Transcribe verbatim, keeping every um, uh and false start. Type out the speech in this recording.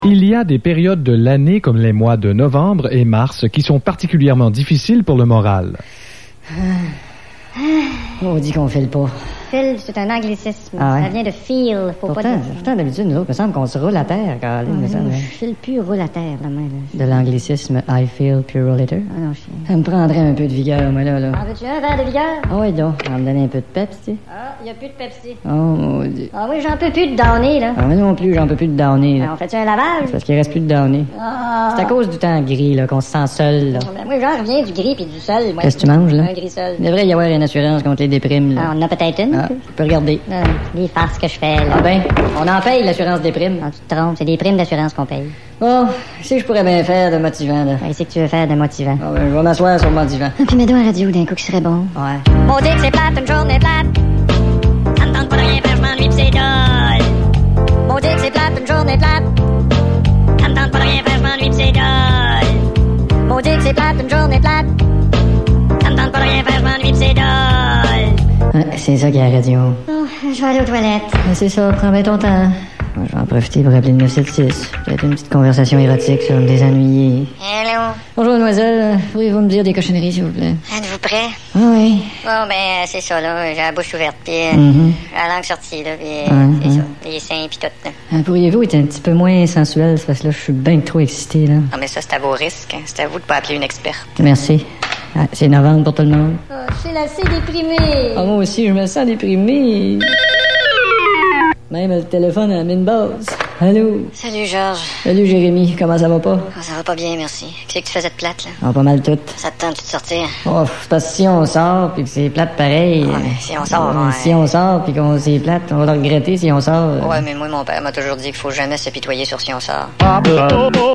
Il y a des périodes de l'année comme les mois de novembre et mars qui sont particulièrement difficiles pour le moral. On dit qu'on file pas. Fil, c'est un anglicisme. Ah ouais? Ça vient de feel. Faut Pourtant, pas dire... pourtant d'habitude, nous autres, il me semble qu'on se roule à terre, Caroline, Ah, me semble. non, je file plus roule à terre, la main. Là. De l'anglicisme I feel pure later. Ah non, je... Ça me prendrait un peu de vigueur, moi, là, là. En veux-tu un verre de vigueur? Ah oui, donc, on va me donner un peu de peps, tu sais. Ah, il y a plus de Pepsi. Oh, maudit. Ah oui, j'en peux plus de downy, là. Ah, moi non plus, j'en peux plus de downy, là. Ah, on fait-tu un lavage? C'est parce qu'il reste plus de downy. Ah. C'est à cause du temps gris, là, qu'on se sent seul, là. Ben, moi, j'en reviens du gris puis du sol. moi. Qu'est-ce que tu manges, là? Un gris sol. Il devrait y avoir une assurance contre les déprimes, là. Ah, on en a peut-être une. Ah, tu peux regarder. Ah, les farces que je fais, là. Ah ben, on en paye l'assurance déprime. Ah, tu te trompes, c'est des primes d'assurance qu'on paye. Oh, je sais que je pourrais bien faire de motivant, là. Qu'est-ce que tu veux faire de motivant? Ah ben, je vais m'asseoir sur mon divan. Ah, puis mets-donc à la radio d'un coup qui serait bon. Ouais. On dit que c'est plate, une journée plate. Ça me tente pas de rien faire, je m'ennuie pis c'est dole. On dit que c'est plate, une journée plate. Ça me tente pas de rien faire, je m'ennuie pis c'est dole. On dit que c'est plate, une journée plate. Ça me tente pas de rien faire, je m'ennuie pis c'est dole. Ouais, c'est ça qui est la radio. Oh, je vais aller aux toilettes. Ben, c'est ça, prends bien ton temps. Moi, je vais en profiter pour appeler le neuf sept six. Peut-être une petite conversation érotique sur me désennuyer. Hello. Bonjour, mademoiselle. Pourriez-vous me dire des cochonneries, s'il vous plaît? Êtes-vous prêt? Ah oui. Bon, ben, c'est ça, là. J'ai la bouche ouverte, pis euh, Mhm. la langue sortie, là, pis euh, Ouais, c'est ouais. ça. Les seins pis tout, là. Euh, Pourriez-vous être un petit peu moins sensuel? C'est parce que là, je suis bien trop excité, là. Non, mais ça, c'est à vos risques. Hein. C'est à vous de pas appeler une experte. Merci. Ah, c'est novembre pour tout le monde. Oh, je suis assez déprimée. Ah, moi aussi, je me sens déprimé. Même le téléphone a mis une base. Allô? Salut, Georges. Salut, Jérémy. Comment ça va pas? Oh, ça va pas bien, merci. Qu'est-ce que tu faisais de plate, là? Ah, pas mal tout. Ça te tente de sortir? Oh, c'est parce que si on sort puis que c'est plate pareil. Ouais, si on sort, euh, ouais. Si on sort puis qu'on c'est plate, on va le regretter si on sort. euh. Ouais, mais moi, mon père m'a toujours dit qu'il faut jamais se pitoyer sur si on sort.